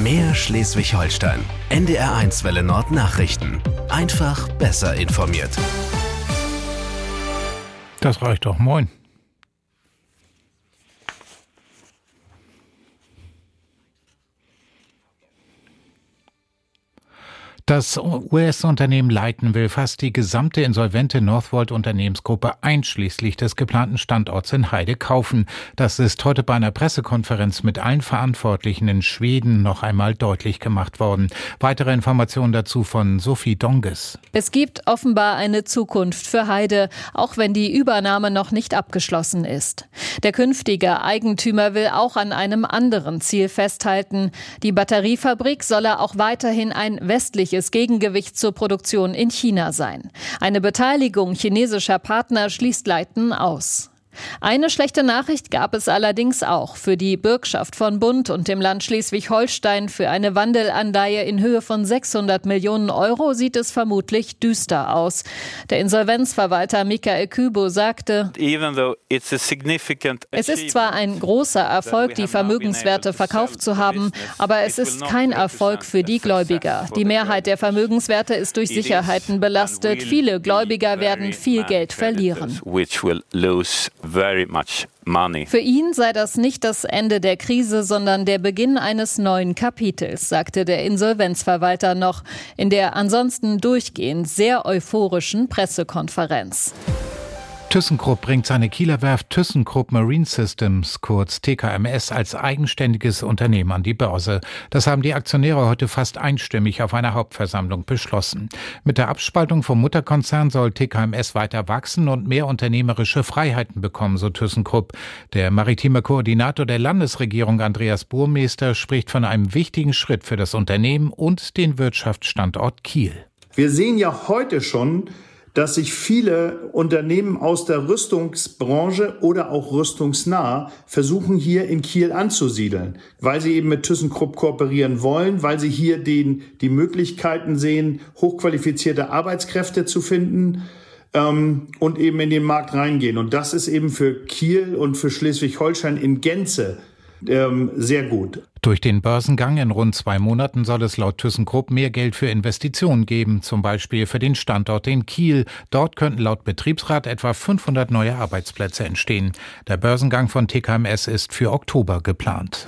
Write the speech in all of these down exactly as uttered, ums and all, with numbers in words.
Mehr Schleswig-Holstein. N D R eins Welle Nord Nachrichten. Einfach besser informiert. Das reicht doch. Moin. Das U S-Unternehmen Leighton will fast die gesamte insolvente Northvolt-Unternehmensgruppe einschließlich des geplanten Standorts in Heide kaufen. Das ist heute bei einer Pressekonferenz mit allen Verantwortlichen in Schweden noch einmal deutlich gemacht worden. Weitere Informationen dazu von Sophie Donges. Es gibt offenbar eine Zukunft für Heide, auch wenn die Übernahme noch nicht abgeschlossen ist. Der künftige Eigentümer will auch an einem anderen Ziel festhalten. Die Batteriefabrik solle auch weiterhin ein westliches Gegengewicht zur Produktion in China sein. Eine Beteiligung chinesischer Partner schließt Leighton aus. Eine schlechte Nachricht gab es allerdings auch für die Bürgschaft von Bund und dem Land Schleswig-Holstein. Für eine Wandelanleihe in Höhe von sechshundert Millionen Euro sieht es vermutlich düster aus. Der Insolvenzverwalter Michael Kübo sagte, es ist zwar ein großer Erfolg, die Vermögenswerte verkauft zu haben, aber es ist kein Erfolg für die Gläubiger. Die Mehrheit der Vermögenswerte ist durch Sicherheiten belastet. Viele Gläubiger werden viel Geld verlieren. Very much money. Für ihn sei das nicht das Ende der Krise, sondern der Beginn eines neuen Kapitels, sagte der Insolvenzverwalter noch in der ansonsten durchgehend sehr euphorischen Pressekonferenz. ThyssenKrupp bringt seine Kieler Werft ThyssenKrupp Marine Systems, kurz T K M S, als eigenständiges Unternehmen an die Börse. Das haben die Aktionäre heute fast einstimmig auf einer Hauptversammlung beschlossen. Mit der Abspaltung vom Mutterkonzern soll T K M S weiter wachsen und mehr unternehmerische Freiheiten bekommen, so ThyssenKrupp. Der maritime Koordinator der Landesregierung, Andreas Burmester, spricht von einem wichtigen Schritt für das Unternehmen und den Wirtschaftsstandort Kiel. Wir sehen ja heute schon, dass sich viele Unternehmen aus der Rüstungsbranche oder auch rüstungsnah versuchen, hier in Kiel anzusiedeln, weil sie eben mit ThyssenKrupp kooperieren wollen, weil sie hier den, die Möglichkeiten sehen, hochqualifizierte Arbeitskräfte zu finden ähm, und eben in den Markt reingehen. Und das ist eben für Kiel und für Schleswig-Holstein in Gänze ähm, sehr gut. Durch den Börsengang in rund zwei Monaten soll es laut ThyssenKrupp mehr Geld für Investitionen geben, zum Beispiel für den Standort in Kiel. Dort könnten laut Betriebsrat etwa fünfhundert neue Arbeitsplätze entstehen. Der Börsengang von T K M S ist für Oktober geplant.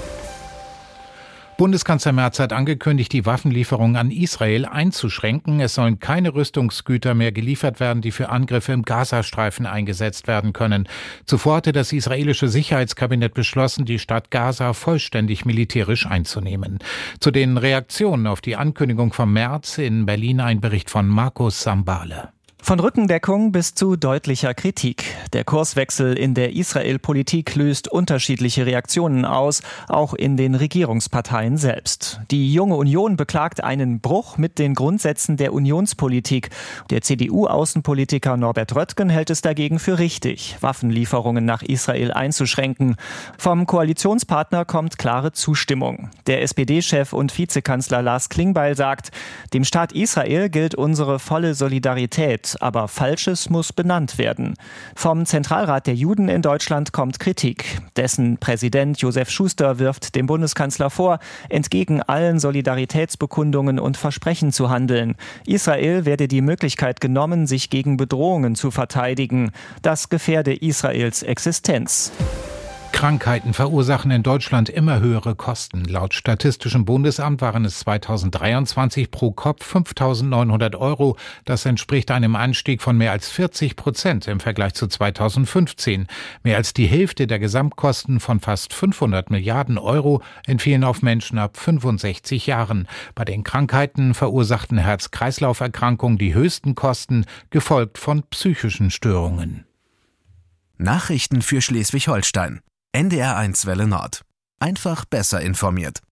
Bundeskanzler Merz hat angekündigt, die Waffenlieferungen an Israel einzuschränken. Es sollen keine Rüstungsgüter mehr geliefert werden, die für Angriffe im Gazastreifen eingesetzt werden können. Zuvor hatte das israelische Sicherheitskabinett beschlossen, die Stadt Gaza vollständig militärisch einzunehmen. Zu den Reaktionen auf die Ankündigung von Merz in Berlin ein Bericht von Markus Sambale. Von Rückendeckung bis zu deutlicher Kritik. Der Kurswechsel in der Israel-Politik löst unterschiedliche Reaktionen aus, auch in den Regierungsparteien selbst. Die Junge Union beklagt einen Bruch mit den Grundsätzen der Unionspolitik. Der C D U-Außenpolitiker Norbert Röttgen hält es dagegen für richtig, Waffenlieferungen nach Israel einzuschränken. Vom Koalitionspartner kommt klare Zustimmung. Der S P D-Chef und Vizekanzler Lars Klingbeil sagt, dem Staat Israel gilt unsere volle Solidarität. Aber Falsches muss benannt werden. Vom Zentralrat der Juden in Deutschland kommt Kritik. Dessen Präsident Josef Schuster wirft dem Bundeskanzler vor, entgegen allen Solidaritätsbekundungen und Versprechen zu handeln. Israel werde die Möglichkeit genommen, sich gegen Bedrohungen zu verteidigen. Das gefährde Israels Existenz. Krankheiten verursachen in Deutschland immer höhere Kosten. Laut Statistischem Bundesamt waren es zweitausenddreiundzwanzig pro Kopf fünftausendneunhundert Euro. Das entspricht einem Anstieg von mehr als vierzig Prozent im Vergleich zu zweitausendfünfzehn. Mehr als die Hälfte der Gesamtkosten von fast fünfhundert Milliarden Euro entfielen auf Menschen ab fünfundsechzig Jahren. Bei den Krankheiten verursachten Herz-Kreislauf-Erkrankungen die höchsten Kosten, gefolgt von psychischen Störungen. Nachrichten für Schleswig-Holstein. N D R eins Welle Nord. Einfach besser informiert.